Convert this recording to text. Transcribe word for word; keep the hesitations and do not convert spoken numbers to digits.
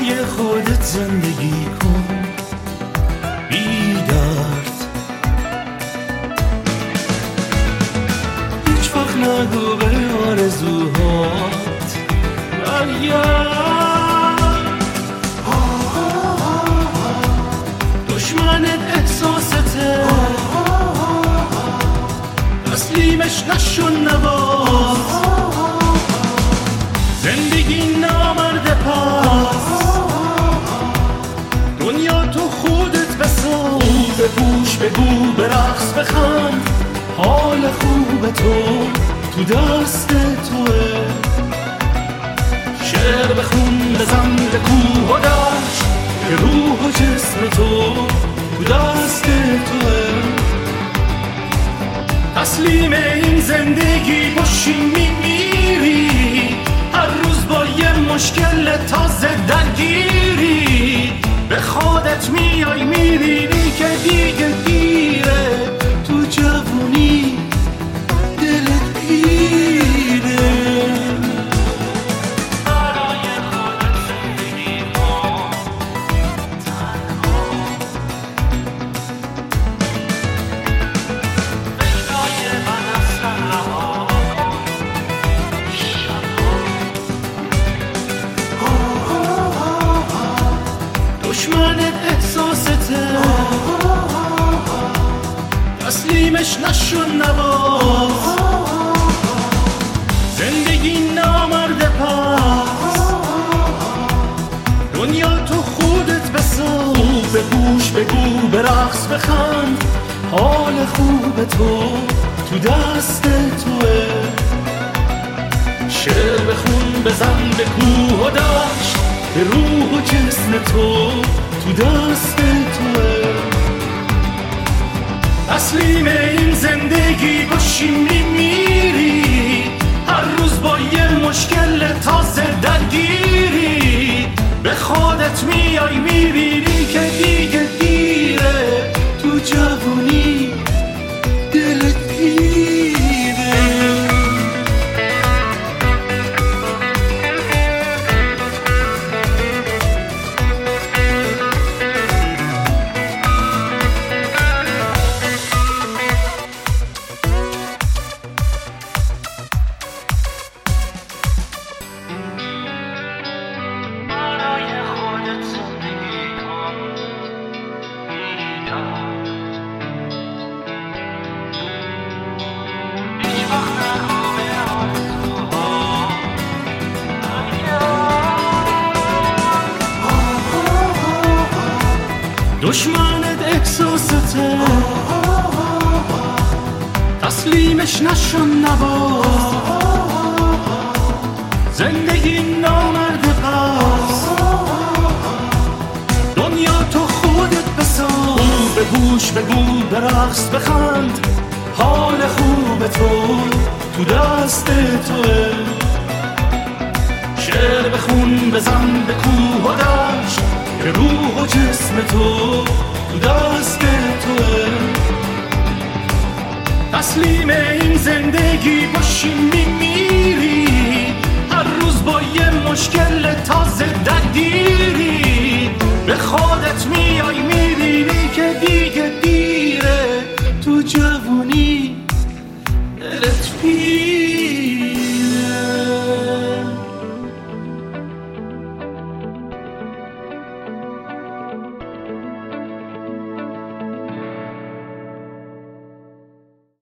برای خودت زندگی کن بی درد. هیچ وقت نگو به آرزوهات برگرد. دشمنت احساسته، تسلیمش نشو نباز. زندگی نامرده پس، دنیا تو خودت بساز. بپوش بگو برقص بخند، حال خوب تو تو دست توه. شعر بخون بزن به کوه و دشت، که روح و جسم تو تو دست توه. تسلیم این زندگی باشی میمیری، هر روز با یه مشکل تازه درگیری. به خودت میای میبینی که دیگه دیره، تو جوونی دلت پیره. برای خودت زندگی کن تنها، پیدای من اصلا رها کن شبها. دشمنت احساسته، تسلیمش نشو نباز. زندگی نامرده پس، دنیا تو خودت بساز. بپوش بگو برقص بخند، حال خوب تو تو دست توه. شعر بخون بزن به کوه و دشت، که روح و جسم تو تو دست توه. تسلیم این زندگی باشی میمیری، هر روز با یه مشکل تازه درگیری. به خودت میای میبینی که دیگه دیره، تو جوونی دلت پیره. دشمنت احساسته، تسلیمش نشو نباز. زندگی نامرده پس، دنیا تو خودت بساز. بپوش بگو برقص بخند، حال خوب تو تو دست توه. شعر بخون بزن به کوه و دشت، که روح و جسم تو تو دست توه. تسلیم این زندگی باشی میمی